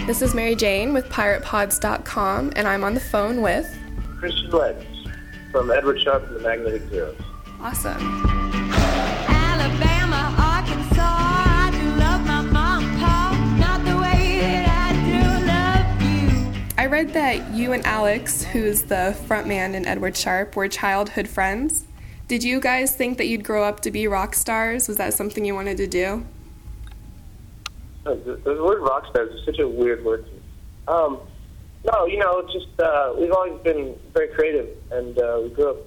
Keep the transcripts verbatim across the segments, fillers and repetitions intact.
This is Mary Jane with Pirate Pods dot com, and I'm on the phone with... Christian Lenz from Edward Sharpe and the Magnetic Zeros. Awesome. Alabama, Arkansas, I do love my mom and pa, not the way that I do love you. I read that you and Alex, who's the frontman in Edward Sharpe, were childhood friends. Did you guys think that you'd grow up to be rock stars? Was that something you wanted to do? The, the word rock stars is such a weird word to me. Um, no, you know, it's just, uh, we've always been very creative, and uh, we grew up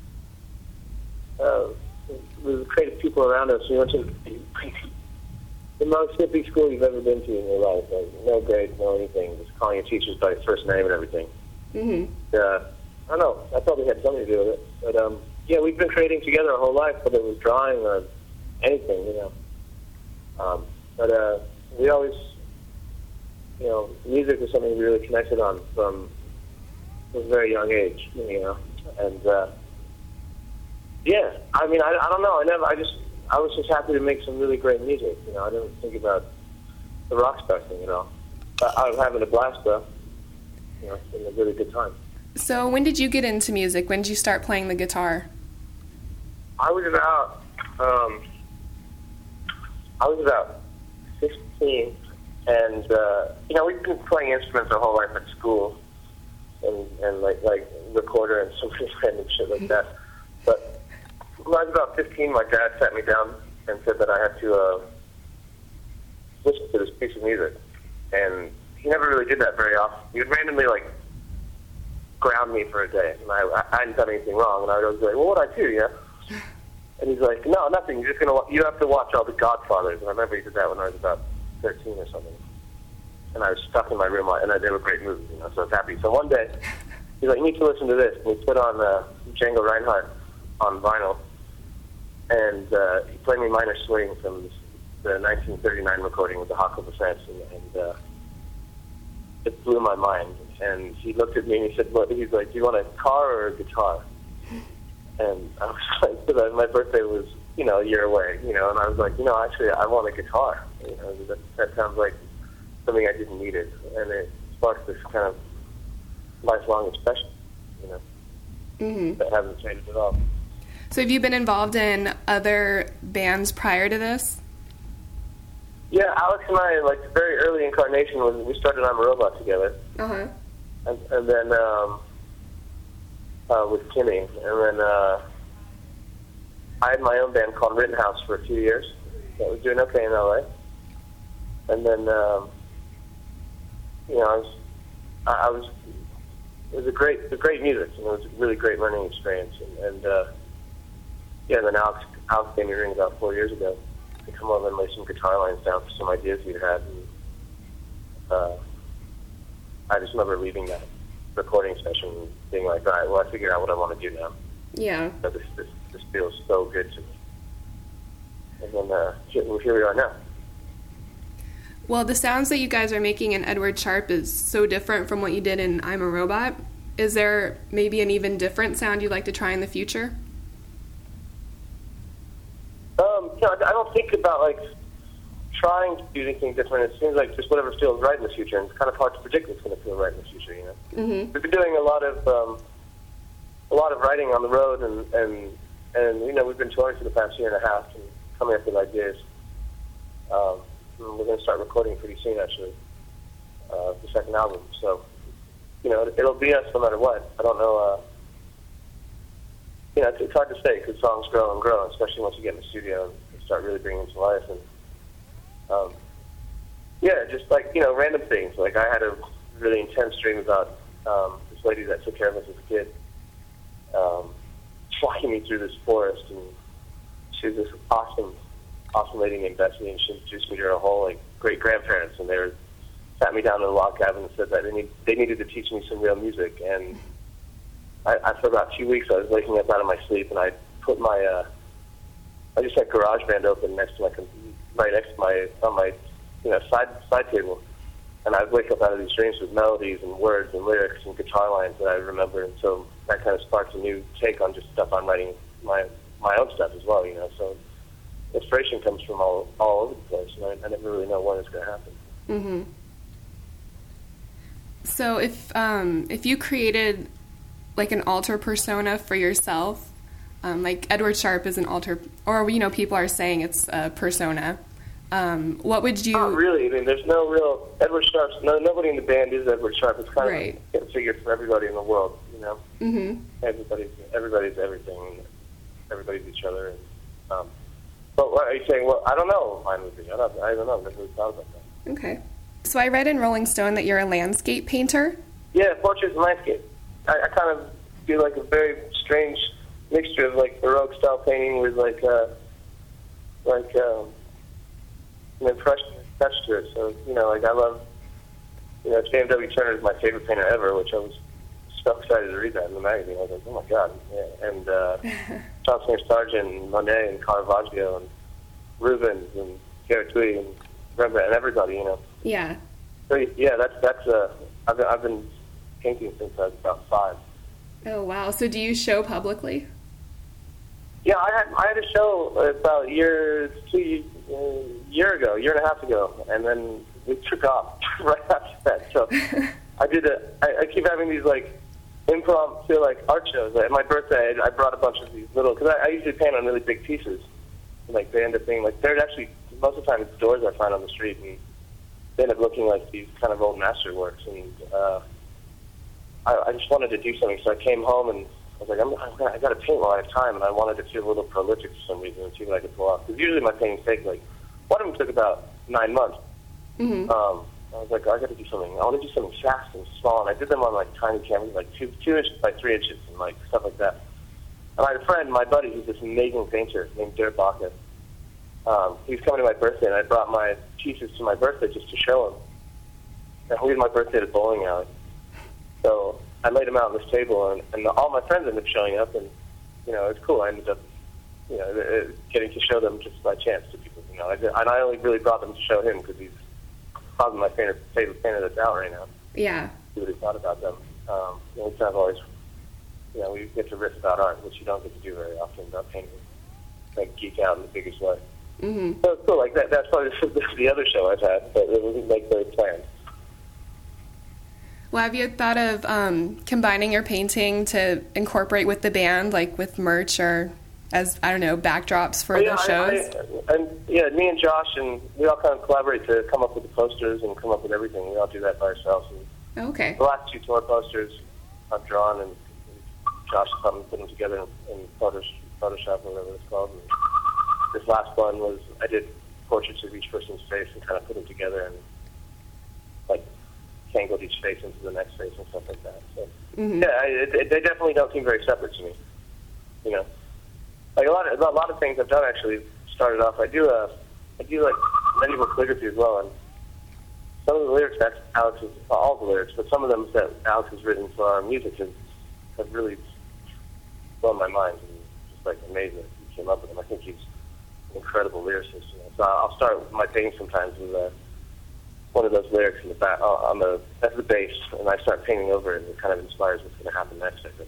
uh, with creative people around us. We went to the most hippie school you've ever been to in your life. Like, no grades, no anything, just calling your teachers by your first name and everything. Mm-hmm. Uh, I don't know, that probably had something to do with it. But, um, yeah, we've been creating together our whole life, whether it was drawing or anything, you know. Um, but, uh, we always, you know, music was something we really connected on from a very young age, you know, and, uh, yeah, I mean, I, I don't know, I never, I just, I was just happy to make some really great music, you know, I didn't think about the rock star thing, you know. I, I was having a blast, though, you know, it's been a really good time. So when did you get into music? When did you start playing the guitar? I was about, um, I was about sixteen, and uh, you know, we've been playing instruments our whole life at school, and, and like like recorder and some random shit like that. But when I was about fifteen, my dad sat me down and said that I had to uh, listen to this piece of music, and he never really did that very often. He would randomly like ground me for a day, and I, I hadn't done anything wrong, and I would always be like, "Well, what'd I do?" You know? And he's like, "No, nothing. You're just gonna you have to watch all the Godfathers." And I remember he did that when I was about thirteen or something. And I was stuck in my room, and they were great movies, you know, so I was happy. So one day, he's like, "You need to listen to this." And he put on uh, Django Reinhardt on vinyl, and uh, he played me Minor Swing from the nineteen thirty-nine recording with the Huckleberry France, and, and uh, it blew my mind. And he looked at me and he said, "What?" He's like, "Do you want a car or a guitar?" And I was like, because my birthday was, you know, a year away, you know, and I was like, you know, actually, I want a guitar. You know, that, that sounds like something I didn't need it, and it sparked this kind of lifelong obsession, you know, Mm-hmm. that hasn't changed at all. So have you been involved in other bands prior to this? Yeah, Alex and I, like, the very early incarnation was we started I'm a Robot together, Uh-huh. and, and then um, uh, with Kimmy, and then uh, I had my own band called Rittenhouse for a few years that was doing okay in L A. And then, um, you know, I was, I, I was, it was a great, it was great music, and it was a really great learning experience. And, and uh, yeah, then Alex, Alex gave me a ring about four years ago to come over and lay some guitar lines down for some ideas he'd had. And, uh, I just remember leaving that recording session and being like, all right, well, I figured out what I want to do now. Yeah. So this, this, this feels so good to me. And then uh, here, well, here we are now. Well, the sounds that you guys are making in Edward Sharpe is so different from what you did in I'm a Robot. Is there maybe an even different sound you'd like to try in the future? Um, you know, I don't think about, like, trying to do anything different. It seems like just whatever feels right in the future, and it's kind of hard to predict what's going to feel right in the future, you know? Mm-hmm. We've been doing a lot of, um, a lot of writing on the road, and, and, and, you know, we've been touring for the past year and a half and coming up with ideas. Um, and we're going to start recording pretty soon, actually, uh, the second album. So, you know, it, it'll be us no matter what. I don't know, uh, you know, it's, it's hard to say because songs grow and grow, especially once you get in the studio and start really bringing them to life. And, um, yeah, just like, you know, random things. Like I had a really intense dream about um, this lady that took care of us as a kid, um, walking me through this forest, and she was this awesome, awesome lady named Betsy, and she introduced me to her whole like great grandparents, and they were, sat me down in a log cabin and said that they need they needed to teach me some real music. And I, I for about two weeks I was waking up out of my sleep, and I put my uh, I just had GarageBand open next to my right next to my on my you know side side table, and I'd wake up out of these dreams with melodies and words and lyrics and guitar lines that I remember, and so that kind of sparked a new take on just stuff I'm writing my my own stuff as well, you know. So inspiration comes from all all over the place, and I, I never really know when it's going to happen. Mm-hmm. So if um, if you created like an alter persona for yourself, um, like Edward Sharpe is an alter, or you know, people are saying it's a persona. Um, what would you? Not really. I mean, there's no real Edward Sharpe. No, nobody in the band is Edward Sharpe. It's kind Right. of a figure for everybody in the world. You know, Mm-hmm. everybody's everybody's everything. Everybody's each other. And, um, but what are you saying? Well, I don't know. Mine would be. I don't. I don't know. I've never really thought about that. Okay. So I read in Rolling Stone that you're a landscape painter. Yeah, portraits and landscape. I, I kind of do like a very strange mixture of like Baroque style painting with like uh, like um, an impressionist touch to it. So you know, like I love, you know, J M W Turner is my favorite painter ever, which I was so excited to read that in the magazine. I was like, oh my god! Yeah. And uh, John Singer Sargent, and Monet, and Caravaggio, and Rubens, and Garibaldi, and Rembrandt, and everybody, you know. Yeah. So yeah, that's that's uh, I've been, I've been painting since I was about five. Oh wow. So do you show publicly? Yeah, I had I had a show about a year two uh, year ago, year and a half ago, and then we took off right after that. So I did a. I, I keep having these like impromptu like art shows. At my birthday, I brought a bunch of these little because I, I usually paint on really big pieces. Like they end up being like they're actually most of the time it's doors I find on the street, and they end up looking like these kind of old masterworks. And uh, I, I just wanted to do something, so I came home and I was like, I'm, I'm gonna, I got to paint while I have time, and I wanted to feel a little prolific for some reason and see what I could pull off. Because usually my paintings take like one of them took about nine months. Mm-hmm. Um, I was like, I got to do something. I want to do something fast and small, and I did them on like tiny canvas, like two two inches by three inches, and like stuff like that. And I had a friend, my buddy, who's this amazing painter named Dirk Baca. Um, he was coming to my birthday, and I brought my pieces to my birthday just to show him. And we had my birthday at a bowling alley. So I laid them out on this table, and, and all my friends ended up showing up, and, you know, it's cool. I ended up, you know, uh, getting to show them just by chance to people, you know. I did, and I only really brought them to show him because he's probably my favorite, favorite painter that's out right now. Yeah. See what he thought about them. Um, you know, we kind of always, you know, we get to riff about art, which you don't get to do very often about painting. Like, geek out in the biggest way. Mm-hmm. So it's cool. Like that. That's probably the other show I've had, but it wasn't like very planned. Well, have you thought of um, combining your painting to incorporate with the band, like with merch or as, I don't know, backdrops for Oh, yeah, the I, shows? I, and yeah, me and Josh, and we all kind of collaborate to come up with the posters and come up with everything. We all do that by ourselves. And Okay. the last two tour posters I've drawn, and Josh has helped me put them together in, in Photoshop, Photoshop or whatever it's called. And this last one was I did portraits of each person's face and kind of put them together and like tangled each face into the next face and stuff like that. So Mm-hmm. yeah, I, it, it, they definitely don't seem very separate to me. You know, like a lot of a lot of things I've done actually started off. I do uh, I do like medieval calligraphy as well, and some of the lyrics that Alex has, all the lyrics, but some of them that Alex has written for our music have, have really blown my mind and just like amazed that he came up with them. I think he's incredible lyricist. You know? So I'll start with my painting sometimes with uh, one of those lyrics in the back uh, on the that's the base, and I start painting over it, and it kind of inspires what's going to happen next. I think.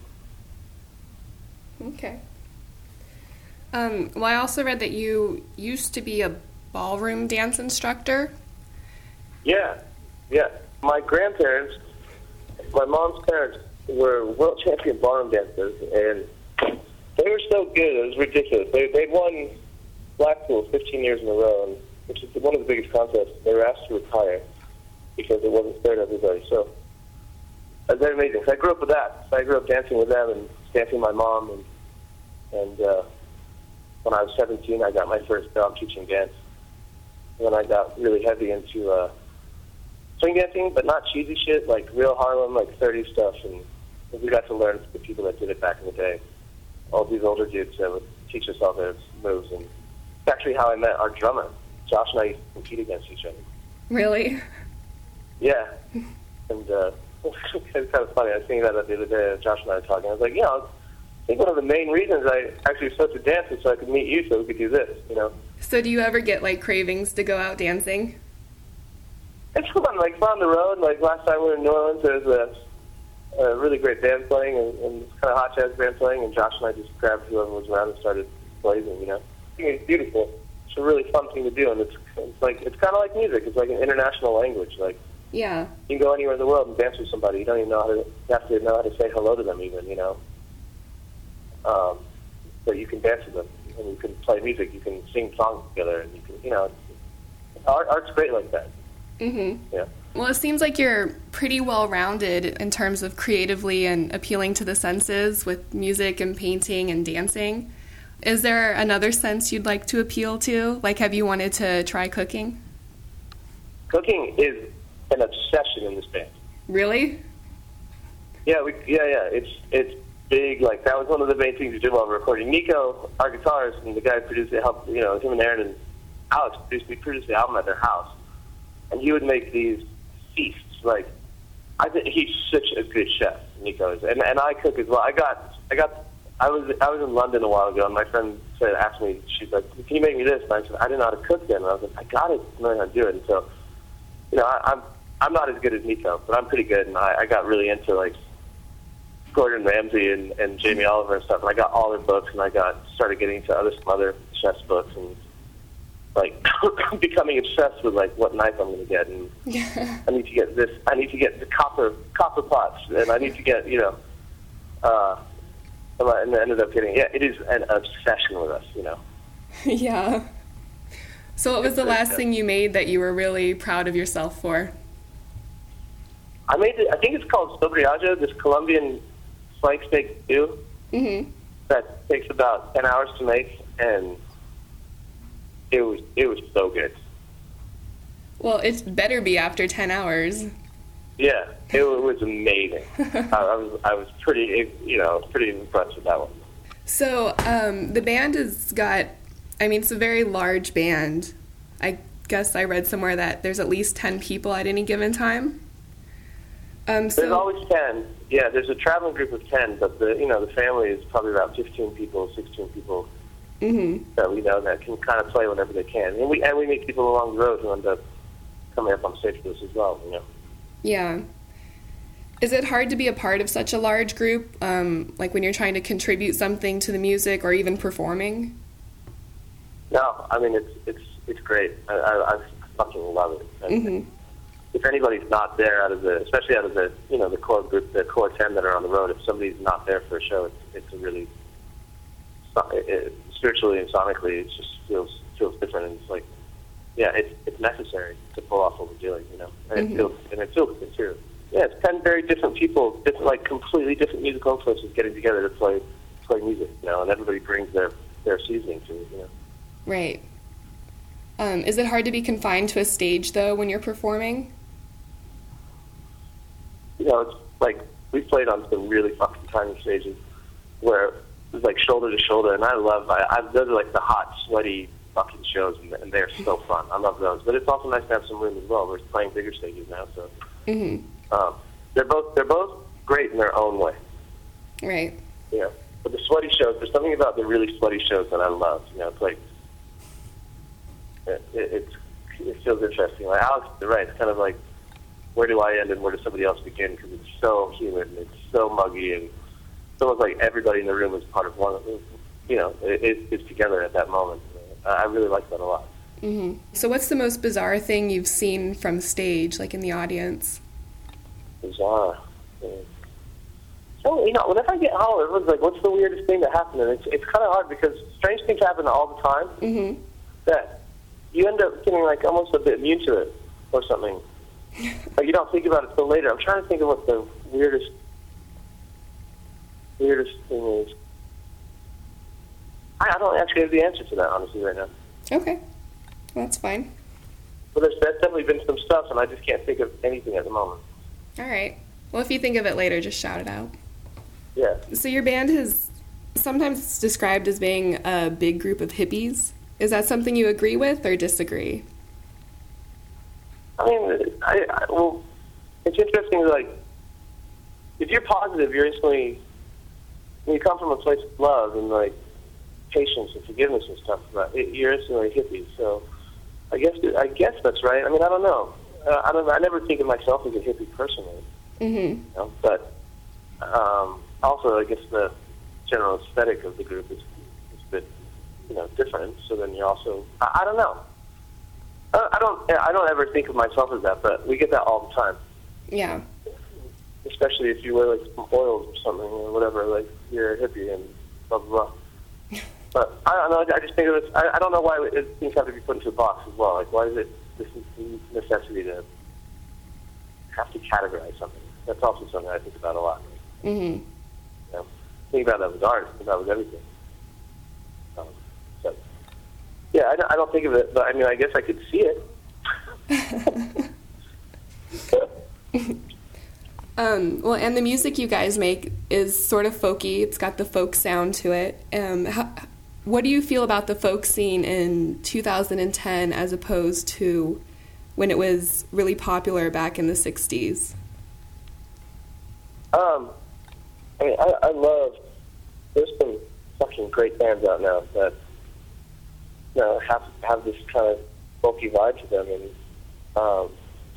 Okay. Um, well, I also read that you used to be a ballroom dance instructor. Yeah, yeah. My grandparents, my mom's parents, were world champion ballroom dancers, and they were so good. It was ridiculous. They they won Blackpool fifteen years in a row, and, which is one of the biggest contests. They were asked to retire because it wasn't fair to everybody. So uh, they're amazing. So I grew up with that. So I grew up dancing with them and dancing with my mom. And and uh, when I was seventeen, I got my first job teaching dance. And then I got really heavy into uh, swing dancing, but not cheesy shit, like real Harlem, like thirties stuff. And we got to learn from the people that did it back in the day. All these older dudes that would teach us all those moves. And it's actually how I met our drummer. Josh and I used to compete against each other. Really? Yeah. And uh, it's kind of funny. I was thinking about that the other day. Josh and I were talking. I was like, yeah, I think one of the main reasons I actually started to dance is so I could meet you so we could do this, you know? So do you ever get, like, cravings to go out dancing? It's fun. Like, on the road. Like, last time we were in New Orleans, there was a, a really great band playing and, and kind of hot jazz band playing, and Josh and I just grabbed whoever was around and started blazing, you know? I think it's beautiful. It's a really fun thing to do, and it's, it's like, it's kind of like music. It's like an international language. Like, Yeah. You can go anywhere in the world and dance with somebody. You don't even know how to, you have to know how to say hello to them even, you know. Um, but you can dance with them, and you can play music, you can sing songs together, and you can, you know, art, art's great like that. Mm-hmm. Yeah. Well, it seems like you're pretty well-rounded in terms of creatively and appealing to the senses with music and painting and dancing. Is there another sense you'd like to appeal to? Like, have you wanted to try cooking? Cooking is an obsession in this band. Really? Yeah, we, yeah, yeah. It's it's big. Like, that was one of the main things we did while we were recording. Nico, our guitarist, and the guy who produced it, helped, you know, him and Aaron and Alex produced, we produced the album at their house. And he would make these feasts. Like, I think he's such a good chef, Nico is. And, and I cook as well. I got, I got, I was I was in London a while ago, and my friend said, asked me, she's like, can you make me this? And I said, I didn't know how to cook then. And I was like, I got to learn how to do it. And so, you know, I, I'm I'm not as good as Nico, but I'm pretty good. And I, I got really into, like, Gordon Ramsay and, and Jamie Oliver and stuff. And I got all their books, and I got started getting into other some other chefs' books, and like becoming obsessed with like what knife I'm going to get, and Yeah. I need to get this. I need to get the copper copper pots, and I need to get you know. Uh, and I ended up getting yeah. It is an obsession with us, you know. Yeah. So what was the last thing you made that you were really proud of yourself for? I made it. I think it's called sobriajo, this Colombian flank steak stew Mm-hmm. that takes about ten hours to make, and it was it was so good. Well, it better be after ten hours. Yeah, it was amazing. I, I was I was pretty you know pretty impressed with that one. So um, the band has got, I mean, it's a very large band. I guess I read somewhere that there's at least ten people at any given time. Um, so, There's always ten. Yeah, there's a traveling group of ten, but the you know the family is probably about fifteen people, sixteen people Mm-hmm. that we know that can kind of play whenever they can, and we and we meet people along the road who end up coming up on stage with us as well. You know. Yeah. Is it hard to be a part of such a large group, um, like when you're trying to contribute something to the music or even performing? No, I mean it's it's it's great. I, I, I fucking love it. And Mm-hmm. if anybody's not there out of the, especially out of the you know the core group, the core ten that are on the road, if somebody's not there for a show, it's it's a really it, it, spiritually and sonically, it just feels feels different. And it's like, yeah, it's it's necessary to pull off what we're doing, you know. And Mm-hmm. it feels and it feels good too. Yeah, it's ten very different people, different like completely different musical influences getting together to play play music, you know. And everybody brings their their seasoning to it, you know. Right. Um, is it hard to be confined to a stage, though, when you're performing? You know, it's like we played on some really fucking tiny stages where it was like shoulder to shoulder, and I love. I, I those are like the hot, sweaty fucking shows, and, and they're so fun. I love those, but it's also nice to have some room as well. We're playing bigger stages now, so Mm-hmm. um, they're both they're both great in their own way. Right. You know, but the sweaty shows, there's something about the really sweaty shows that I love. You know, it's like it, it, it's it feels interesting. Like Alex, you're right. It's kind of like, where do I end and where does somebody else begin? Because it's so humid and it's so muggy, and it's almost like everybody in the room is part of one. You know, it, it, it's together at that moment. Uh, I really like that a lot. Mm-hmm. So what's the most bizarre thing you've seen from stage, like in the audience? Bizarre. Yeah. So, you know, whenever I get home, everyone's like, what's the weirdest thing that happened? And it's, it's kind of hard because strange things happen all the time Mm-hmm. that you end up getting, like, almost a bit immune to it or something. Like, you don't think about it till later. I'm trying to think of what the weirdest, weirdest thing is. I, I don't actually have the answer to that, honestly, right now. Okay. Well, that's fine. But there's, there's definitely been some stuff, and I just can't think of anything at the moment. All right. Well, if you think of it later, just shout it out. Yeah. So your band is sometimes described as being a big group of hippies. Is that something you agree with or disagree? I mean, I, I well, it's interesting. Like, if you're positive, you're instantly. When you come from a place of love and like patience and forgiveness and stuff, it, you're instantly hippie. So, I guess I guess that's right. I mean, I don't know. Uh, I don't. I never think of myself as a hippie personally. Mm-hmm. You know? But um, also, I guess the general aesthetic of the group is, is a bit, you know, different. So then you also, I, I don't know. I I don't. I don't ever think of myself as that, but we get that all the time. Yeah. Especially if you wear like some oils or something or whatever, like you're a hippie and blah blah blah. But I don't know. I just think of it. I, I don't know why it, things have to be put into a box as well. Like, why is it this necessity to have to categorize something? That's also something I think about a lot. Mhm. You know, think about that with art. Think about that with everything. Um, so, yeah, I don't, I don't think of it, but I mean, I guess I could see it. Um, well, and the music you guys make is sort of folky. It's got the folk sound to it. Um, how, what do you feel about the folk scene in two thousand ten as opposed to when it was really popular back in the sixties? Um, I mean, I, I love. There's some fucking great bands out now that you know have have this kind of folky vibe to them, and um,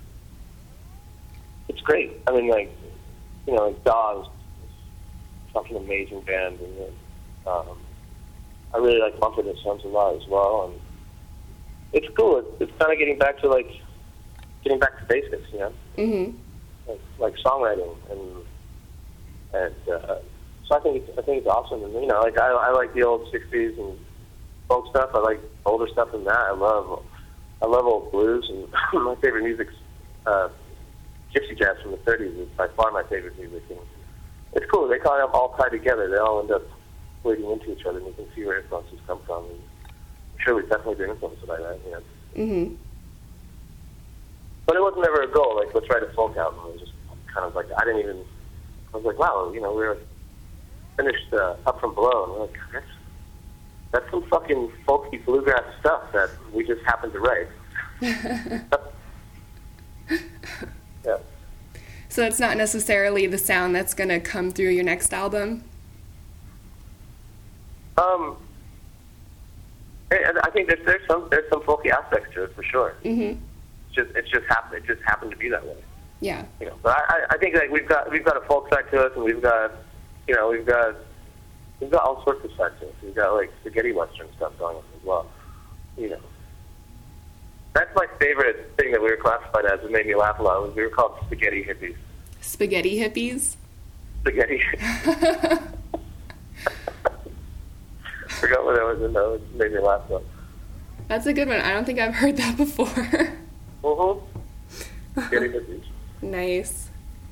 it's great. I mean, like you know, like Dawes, fucking amazing band, and um, I really like Mumford and Sons a lot as well, and it's cool. It's, it's kind of getting back to like getting back to basics, you know, Mm-hmm. like, like songwriting and. And uh, so I think it's, I think it's awesome, and you know, like I, I like the old sixties and folk stuff. I like older stuff than that. I love I love old blues, and my favorite music's uh, gypsy jazz from the thirties is by far my favorite music. And it's cool. They kind of all tie together. They all end up bleeding into each other, and you can see where influences come from. And I'm sure we've definitely been influenced by that. You know. Mm-hmm. But it wasn't ever a goal. Like let's write a folk album. It was just kind of like I didn't even. I was like, wow, you know, we were finished uh, Up From Below, and we're like, that's, that's some fucking folky bluegrass stuff that we just happened to write. Yeah. So it's not necessarily the sound that's going to come through your next album? Um, I I think there's, there's some there's some folky aspects to it for sure. Mm-hmm. It's just it's just happened. It just happened to be that way. Yeah. You know, but I, I think like we've got we've got a folk side to us, and we've got you know we've got we've got all sorts of sides to us. We've got like spaghetti western stuff going on as well. You know, that's my favorite thing that we were classified as. It made me laugh a lot. Was we were called spaghetti hippies. Spaghetti hippies? Spaghetti. Forgot what that was. In, though. It made me laugh though. That's a good one. I don't think I've heard that before. Mm-hmm. Spaghetti hippies. Nice.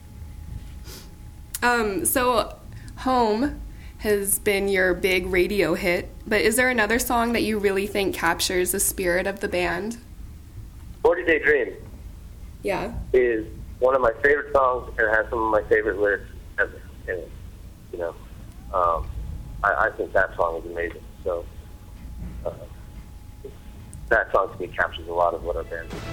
Um, so, Home has been your big radio hit, but is there another song that you really think captures the spirit of the band? forty Day Dream Yeah. is one of my favorite songs and has some of my favorite lyrics ever in it. You know, um, I, I think that song is amazing. So, uh, that song to me captures a lot of what our band is.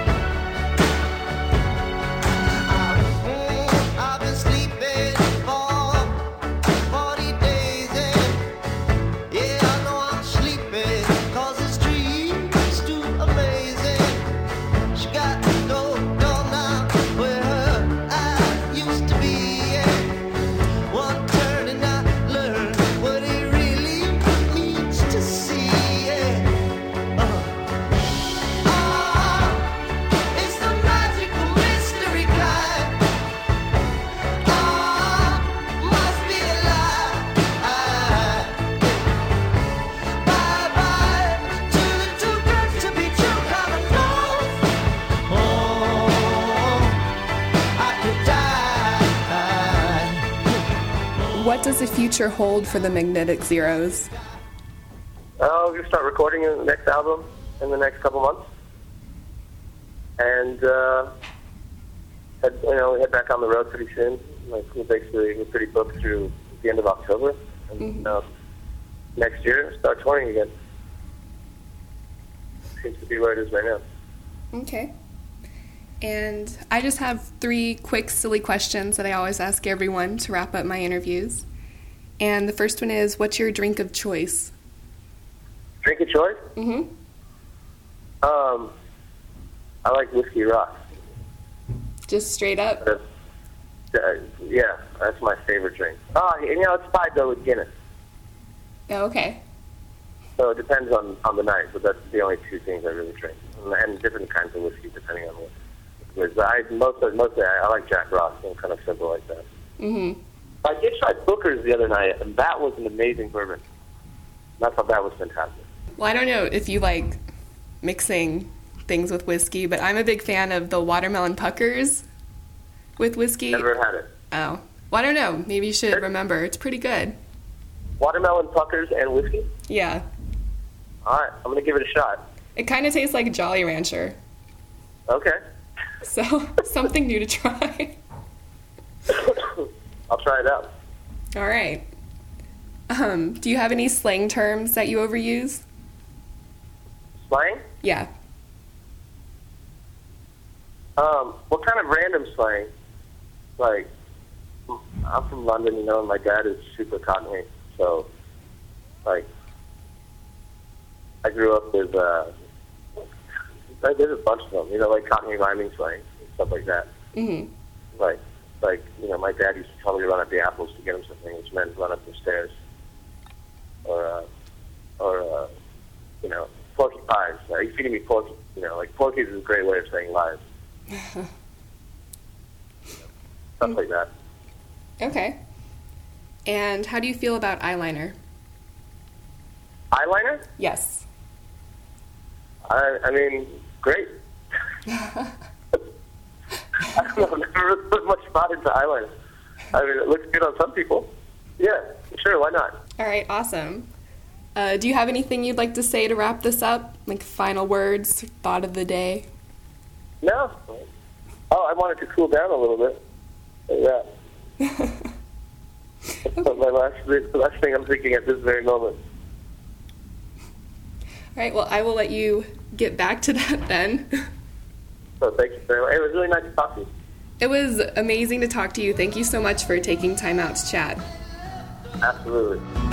I've been sleeping for forty days, and yeah, I know I'm sleeping, 'cause this dream's too amazing. She got no door now where her eyes used to be, and one turn and I learned what it really means to see, yeah. Uh-huh. Ah, it's the magical mystery kind. What does the future hold for the Magnetic Zeros? I'll just start recording the next album in the next couple months, and uh, head, you know, we head back on the road pretty soon. Like we're basically we're pretty booked through the end of October, and Mhm. uh, next year start touring again. Seems to be where it is right now. Okay. And I just have three quick, silly questions that I always ask everyone to wrap up my interviews. And the first one is, what's your drink of choice? Drink of choice? Mm-hmm. Um, I like whiskey rocks. Just straight up? That's, uh, yeah, that's my favorite drink. Oh, you know, it's tied though with Guinness. Oh, okay. So it depends on, on the night, but that's the only two things I really drink. And, and different kinds of whiskey depending on what. But I, mostly, mostly I, I like Jack Ross, and kind of simple like that. Mm-hmm. I did try Booker's the other night, and that was an amazing bourbon. And I thought that was fantastic. Well, I don't know if you like mixing things with whiskey, but I'm a big fan of the watermelon puckers with whiskey. Never had it. Oh. Well, I don't know. Maybe you should remember. It's pretty good. Watermelon puckers and whiskey? Yeah. All right, I'm going to give it a shot. It kind of tastes like Jolly Rancher. Okay. So, something new to try. I'll try it out. All right. Um, do you have any slang terms that you overuse? Slang? Yeah. Um, what kind of random slang? Like, I'm from London, you know, and my dad is super cockney. So, like, I grew up with, uh, there's a bunch of them, you know, like cockney rhyming slang and stuff like that. Mm-hmm. Like, like, you know, my dad used to tell me to run up the apples to get him something, which meant run up the stairs. Or, uh, or, uh, you know, porky pies. Are you feeding me porky? You know, like, porky is a great way of saying lies. Stuff like that. Okay. And how do you feel about eyeliner? Eyeliner? Yes. I, I mean, great. I don't know, I've never really put much thought into eyeliner. I mean, it looks good on some people. Yeah, sure, why not? All right, awesome. Uh, do you have anything you'd like to say to wrap this up? Like final words, thought of the day? No. Oh, I wanted to cool down a little bit. Yeah. That's my last, the last thing I'm thinking at this very moment. All right, well, I will let you get back to that then. So thank you very much. It was really nice to talk to you. It was amazing to talk to you. Thank you so much for taking time out to chat. Absolutely.